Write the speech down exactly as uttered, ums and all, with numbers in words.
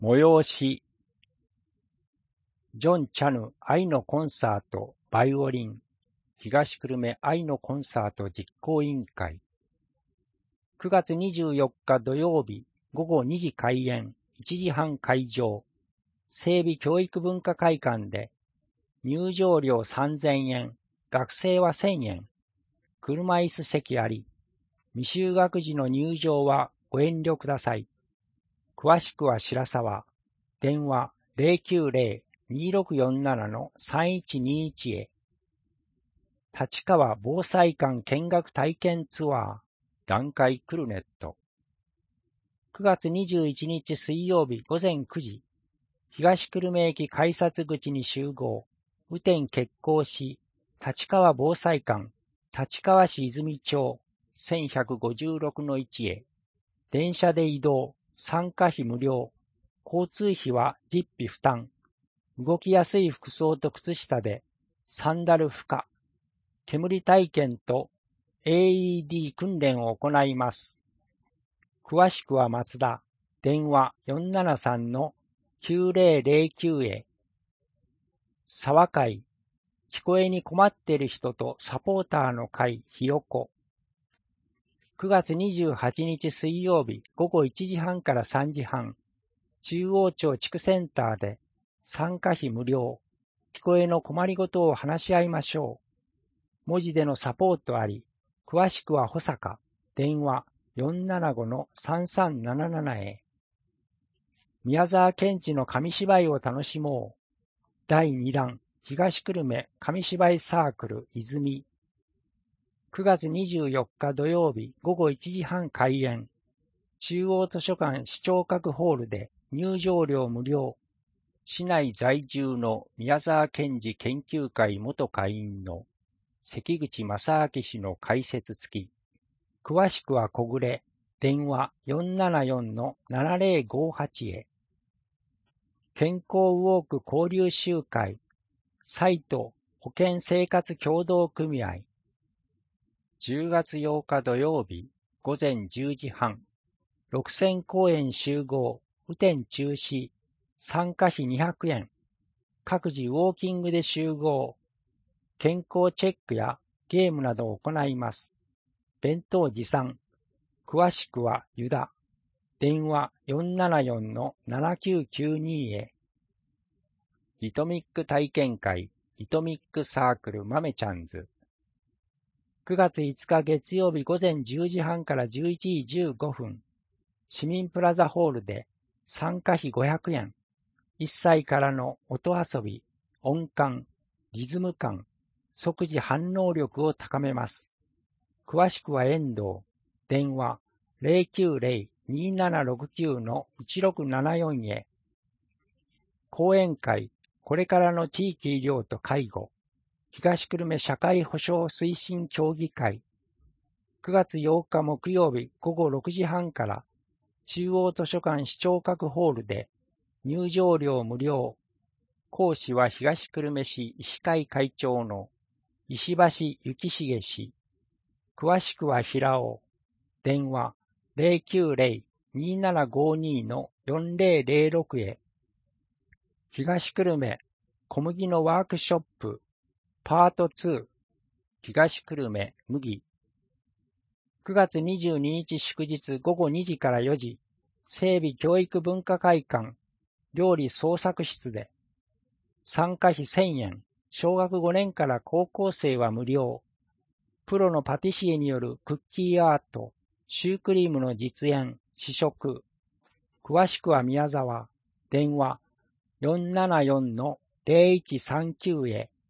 催し、ジョン・チャヌ愛のコンサートバイオリン、東久留米愛のコンサート実行委員会。くがつにじゅうよっか土曜日ごごにじ開演、いちじはん会場、整備教育文化会館で、入場料さんぜんえん、学生はせんえん、車椅子席あり、未就学児の入場はご遠慮ください。詳しくは白沢、電話 ゼロきゅうゼロ にーろくよんなな さんいちにいち へ。立川防災館見学体験ツアー、段階クルネット。くがつにじゅういちにち水曜日ごぜんくじ、東久留米駅改札口に集合、雨天決行し、立川防災館、立川市泉町せんひゃくごじゅうろくのいちへ、電車で移動、参加費無料、交通費は実費負担、動きやすい服装と靴下で、サンダル不可、煙体験と エーイーディー 訓練を行います。詳しくは松田、電話 よんななさんのきゅうぜろぜろきゅう へ。沢会、聞こえに困っている人とサポーターの会ひよこ。くがつにじゅうはちにち水曜日ごごいちじはんからさんじはん、中央町地区センターで参加費無料、聞こえの困りごとを話し合いましょう。文字でのサポートあり、詳しくは保坂、電話 よんななごのさんさんなななな へ。宮沢賢治の紙芝居を楽しもう。だいにだん、東久留米紙芝居サークル泉。くがつにじゅうよっか土曜日ごごいちじはん開演。中央図書館視聴覚ホールで入場料無料。市内在住の宮沢賢治研究会元会員の関口正明氏の解説付き。詳しくは小暮、電話 よんななよんのななぜろごはち へ。健康ウォーク交流集会、サイト保健生活協同組合。じゅうがつようか土曜日ごぜんじゅうじはん、ろくせん公園集合、雨天中止、参加費にひゃくえん、各自ウォーキングで集合、健康チェックやゲームなどを行います。弁当持参。詳しくはユダ。電話 よんななよんのななきゅうきゅうに へ。リトミック体験会、リトミックサークル豆ちゃんず。くがついつか月曜日ごぜんじゅうじはんからじゅういちじじゅうごふん、市民プラザホールで参加費ごひゃくえん、いっさいからの音遊び、音感、リズム感、即時反応力を高めます。詳しくは遠藤、電話 ゼロきゅうゼロ にーななろくきゅうのいちろくななよん へ。講演会、これからの地域医療と介護、東久留米社会保障推進協議会。くがつようか木曜日ごごろくじはんから中央図書館視聴覚ホールで入場料無料。講師は東久留米市医師会会長の石橋幸重氏。詳しくは平尾。電話 ゼロきゅうゼロ にーななごにのよんぜろぜろろく へ。東久留米小麦のワークショップパートツー、東久留米麦。くがつにじゅうににち祝日ごごにじからよじ、整備教育文化会館料理創作室で、参加費せんえん、小学ごねんから高校生は無料。プロのパティシエによるクッキーアート、シュークリームの実演、試食。詳しくは宮沢、電話 よんななよんのぜろいちさんきゅう へ。